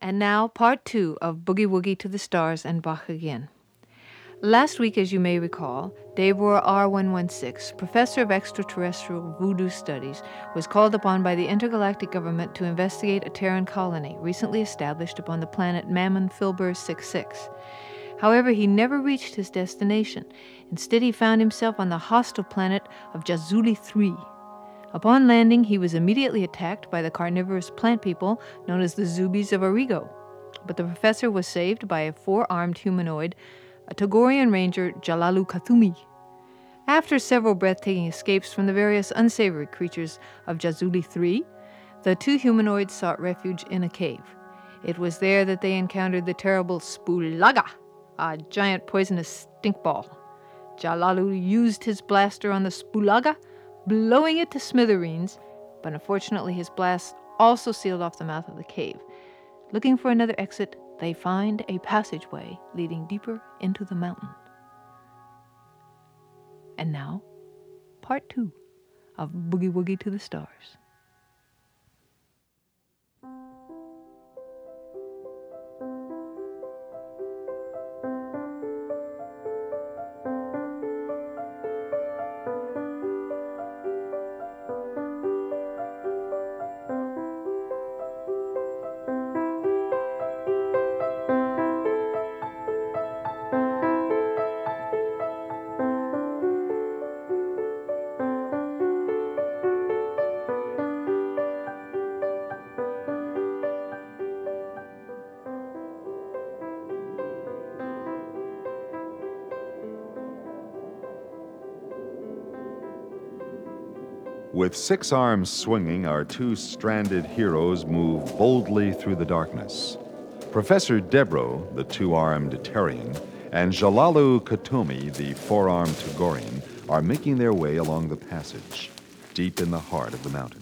And now, part 2 of Boogie Woogie to the Stars and Bach Again. Last week, as you may recall, Deborah R116, professor of extraterrestrial voodoo studies, was called upon by the intergalactic government to investigate a Terran colony recently established upon the planet Mammon Filbur 66. However, he never reached his destination. Instead, he found himself on the hostile planet of Jazuli 3. Upon landing, he was immediately attacked by the carnivorous plant people known as the Zubis of Origo. But the professor was saved by a 4-armed humanoid, a Togorian ranger, Jalalu Kathumi. After several breathtaking escapes from the various unsavory creatures of Jazuli 3, the 2 humanoids sought refuge in a cave. It was there that they encountered the terrible Spulaga, a giant poisonous stinkball. Jalalu used his blaster on the Spulaga, blowing it to smithereens, but unfortunately his blast also sealed off the mouth of the cave. Looking for another exit, they find a passageway leading deeper into the mountain. And now, part 2 of Boogie Woogie to the Stars. With 6 arms swinging, our 2 stranded heroes move boldly through the darkness. Professor Debro, the 2-armed Terrian, and Jalalu Katomi, the 4-armed Togorian, are making their way along the passage, deep in the heart of the mountain.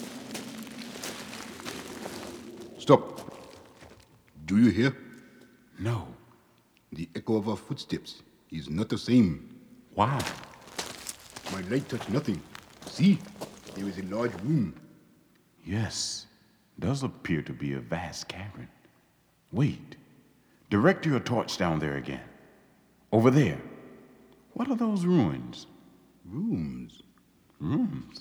Stop. Do you hear? No. The echo of our footsteps is not the same. Why? My light touched nothing. See, there is a large room. Yes, does appear to be a vast cavern. Wait, direct your torch down there again. Over there. What are those ruins? Rooms? Rooms?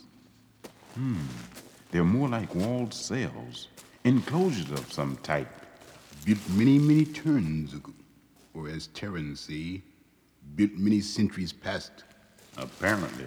They're more like walled cells, enclosures of some type. Built many, many turns ago. Or as Terrans say, built many centuries past. Apparently.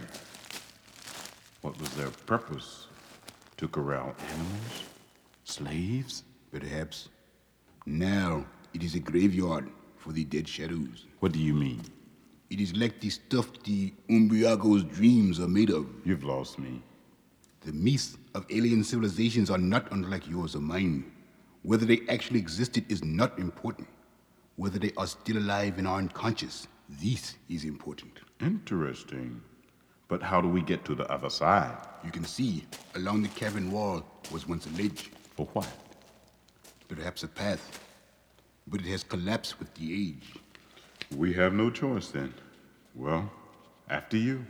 What was their purpose? To corral animals? Slaves? Perhaps. Now it is a graveyard for the dead shadows. What do you mean? It is like the stuff the Umbriago's dreams are made of. You've lost me. The myths of alien civilizations are not unlike yours or mine. Whether they actually existed is not important. Whether they are still alive and are unconscious, this is important. Interesting. But how do we get to the other side? You can see, along the cavern wall was once a ledge. For what? Perhaps a path. But it has collapsed with the age. We have no choice then. Well, after you.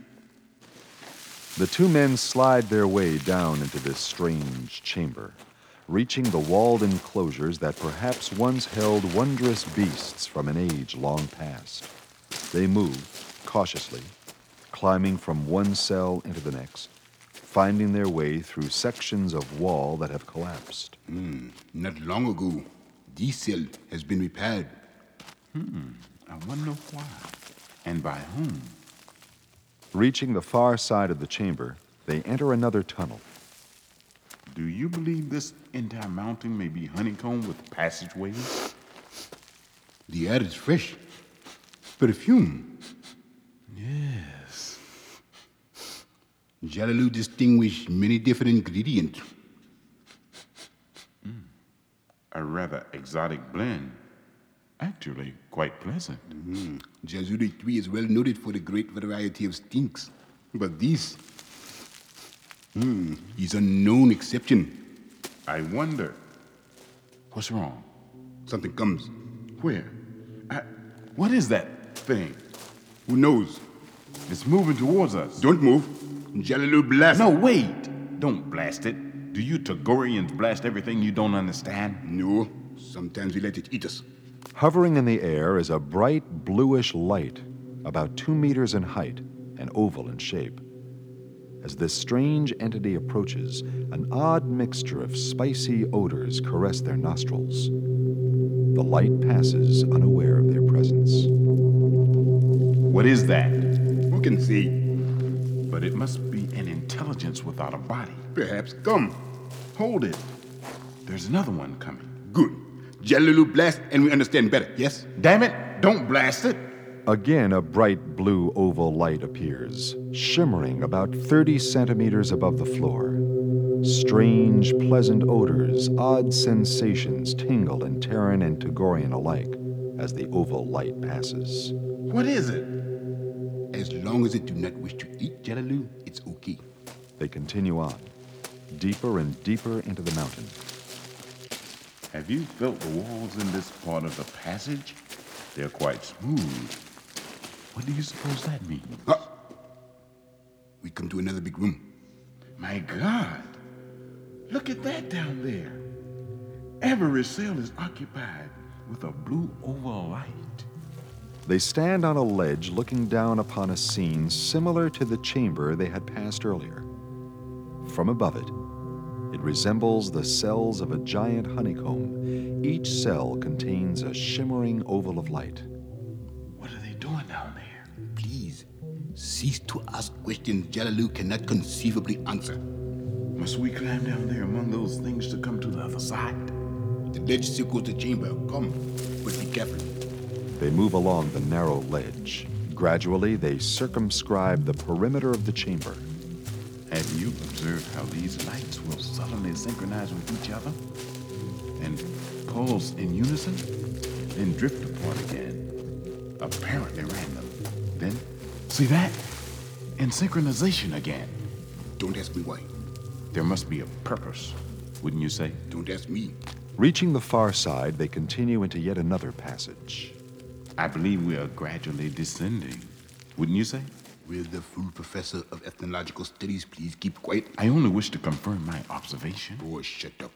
The 2 men slide their way down into this strange chamber, reaching the walled enclosures that perhaps once held wondrous beasts from an age long past. They move, cautiously, climbing from one cell into the next, finding their way through sections of wall that have collapsed. Not long ago, this cell has been repaired. I wonder why. And by whom? Reaching the far side of the chamber, they enter another tunnel. Do you believe this entire mountain may be honeycombed with passageways? The air is fresh. Perfume. Yes. Jalalu distinguished many different ingredients. A rather exotic blend. Actually, quite pleasant. Jazuli 3 is well noted for the great variety of stinks. But this is a known exception. I wonder. What's wrong? Something comes. Where? What is that thing? Who knows? It's moving towards us. Don't move. Jalalu blast. No, wait. Don't blast it. Do you Togorians blast everything you don't understand? No. Sometimes we let it eat us. Hovering in the air is a bright bluish light, about 2 meters in height and oval in shape. As this strange entity approaches, an odd mixture of spicy odors caress their nostrils. The light passes unaware of their presence. What is that? Who can say? But it must be an intelligence without a body. Perhaps. Come. Hold it. There's another one coming. Good. Jalaloo blast and we understand better, yes? Damn it, don't blast it. Again, a bright blue oval light appears, shimmering about 30 centimeters above the floor. Strange, pleasant odors, odd sensations tingle in Terran and Tagorian alike as the oval light passes. What is it? As long as it do not wish to eat Jalaloo, it's okay. They continue on, deeper and deeper into the mountain. Have you felt the walls in this part of the passage? They're quite smooth. What do you suppose that means? We come to another big room. My God! Look at that down there. Every cell is occupied with a blue oval light. They stand on a ledge looking down upon a scene similar to the chamber they had passed earlier. From above it, it resembles the cells of a giant honeycomb. Each cell contains a shimmering oval of light. What are they doing down there? Please, cease to ask questions Jalaloo cannot conceivably answer. Must we climb down there among those things to come to the other side? The ledge circles the chamber. Come, but be careful. They move along the narrow ledge. Gradually, they circumscribe the perimeter of the chamber. Have you observed how these lights will suddenly synchronize with each other and pulse in unison, then drift apart again, apparently random? Then, see that? In synchronization again. Don't ask me why. There must be a purpose, wouldn't you say? Don't ask me. Reaching the far side, they continue into yet another passage. I believe we are gradually descending, wouldn't you say? Will the full professor of ethnological studies please keep quiet? I only wish to confirm my observation. Oh, shut up.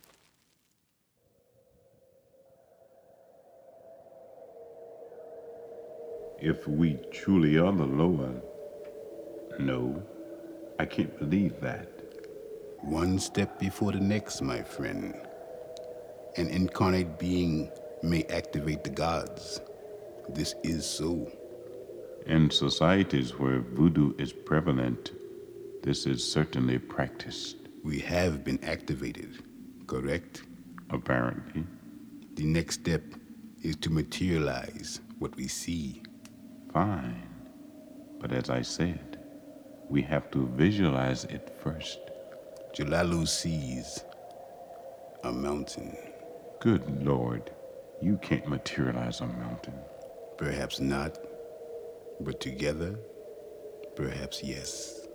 If we truly are the lower... No, I can't believe that. One step before the next, my friend. An incarnate being may activate the gods. This is so. In societies where voodoo is prevalent, this is certainly practiced. We have been activated, correct? Apparently. The next step is to materialize what we see. Fine. But as I said, we have to visualize it first. Jalaloo sees a mountain. Good Lord, you can't materialize a mountain. Perhaps not, but together, perhaps yes.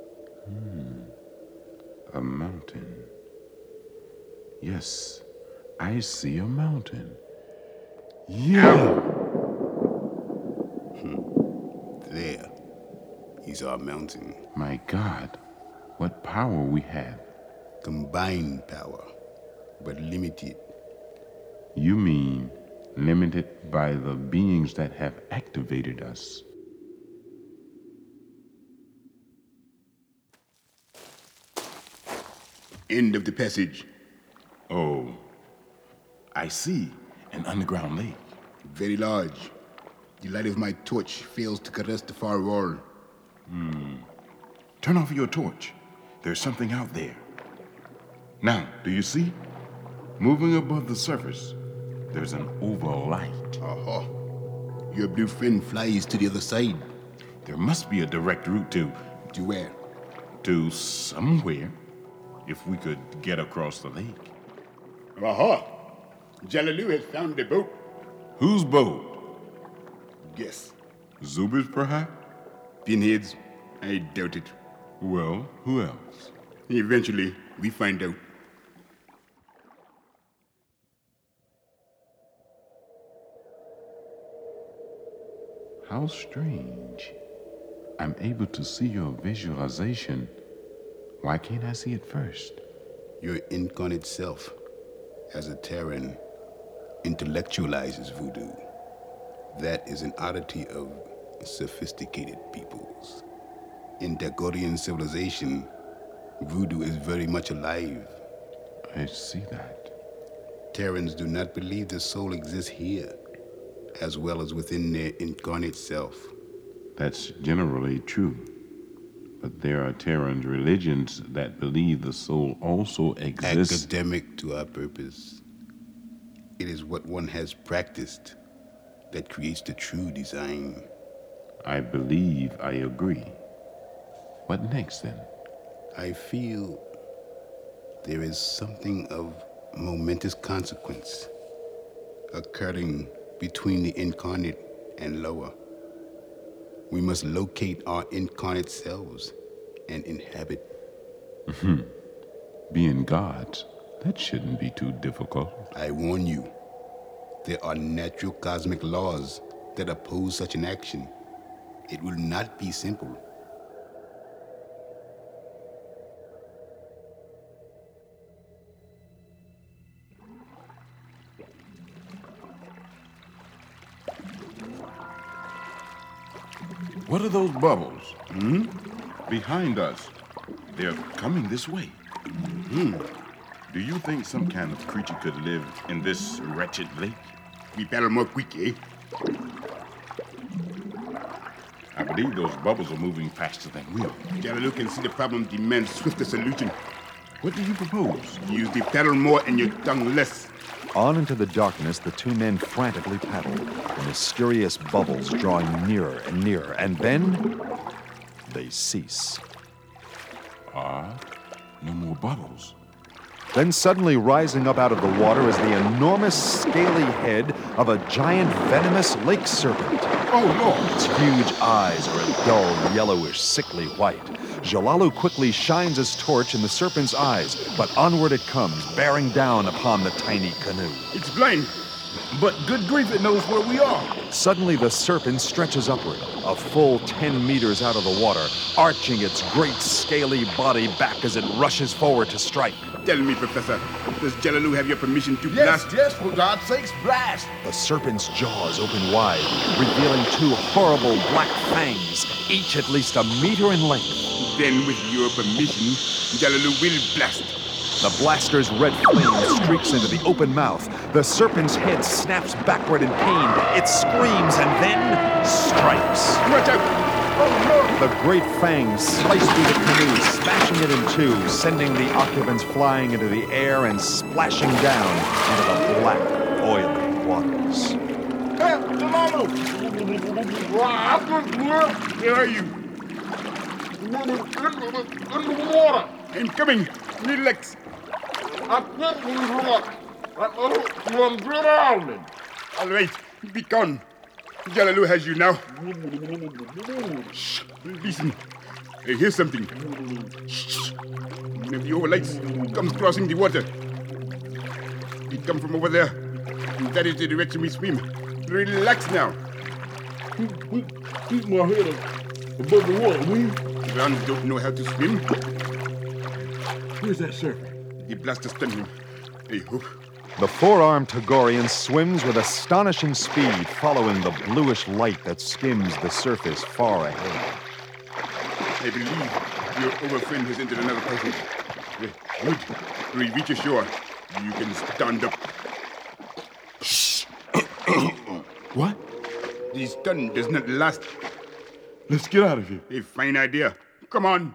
A mountain. Yes, I see a mountain. Yeah! There is our mountain. My God, what power we have. Combined power, but limited. You mean limited by the beings that have activated us? End of the passage. Oh, I see. An underground lake. Very large. The light of my torch fails to caress the far wall. Turn off your torch. There's something out there. Now, do you see? Moving above the surface, there's an oval light. Aha. Your blue friend flies to the other side. There must be a direct route to where? To somewhere, if we could get across the lake. Aha! Jalaloo has found the boat. Whose boat? Guess. Zuba's, perhaps? Pinheads? I doubt it. Well, who else? Eventually, we find out. How strange. I'm able to see your visualization. Why can't I see it first? Your incarnate self, as a Terran, intellectualizes voodoo. That is an oddity of sophisticated peoples. In Dagorian civilization, voodoo is very much alive. I see that. Terrans do not believe the soul exists here, as well as within their incarnate self. That's generally true. But there are Terran religions that believe the soul also exists. Academic to our purpose. It is what one has practiced that creates the true design. I believe I agree. What next, then? I feel there is something of momentous consequence occurring between the incarnate and lower. We must locate our incarnate selves and inhabit. Being gods, that shouldn't be too difficult. I warn you, there are natural cosmic laws that oppose such an action. It will not be simple. What are those bubbles? Behind us. They're coming this way. Do you think some kind of creature could live in this wretched lake? We paddle more quick, eh? I believe those bubbles are moving faster than we are. Jalalu can see the problem demands swifter solution. What do you propose? Use the paddle more and your tongue less. On into the darkness, the two men frantically paddled, the mysterious bubbles drawing nearer and nearer, and then they cease. No more bubbles. Then suddenly rising up out of the water is the enormous scaly head of a giant venomous lake serpent. Oh, Lord! Its huge eyes are a dull, yellowish, sickly white. Jalalu quickly shines his torch in the serpent's eyes, but onward it comes, bearing down upon the tiny canoe. It's blind, but good grief, it knows where we are. Suddenly the serpent stretches upward, a full 10 meters out of the water, arching its great scaly body back as it rushes forward to strike. Tell me, Professor, does Jalalu have your permission to blast? Yes, for God's sakes, blast! The serpent's jaws open wide, revealing two horrible black fangs, each at least a meter in length. Then, with your permission, Jalalu will blast. The blaster's red flame streaks into the open mouth. The serpent's head snaps backward in pain. It screams and then strikes. Watch out! The great fangs slice through the canoe, smashing it in two, sending the occupants flying into the air and splashing down into the black, oily waters. Hey, Jalalu! Where are you? In the water! I'm coming. Relax. I can't look. I'm drowning. All right, be gone. Jalalu has you now. Shh. Listen. I hear something. Shh. One of the overlights comes crossing the water. It comes from over there. That is the direction we swim. Relax now. Keep my head above the water, will you? Browns don't know how to swim. Where's that serpent? The blaster stunned him. I hope. The four-armed Tagorian swims with astonishing speed, following the bluish light that skims the surface far ahead. I believe your overfriend has entered another passage. Good. When we reach ashore, you can stand up. Shh. What? The stun does not last. Let's get out of here. A fine idea. Come on.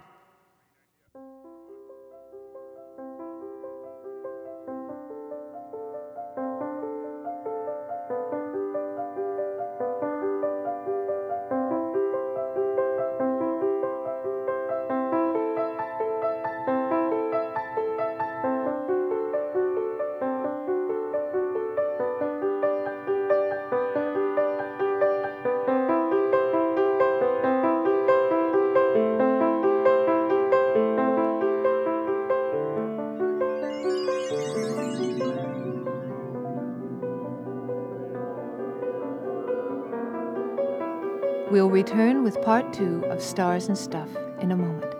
We'll return with part 2 of Stars and Stuff in a moment.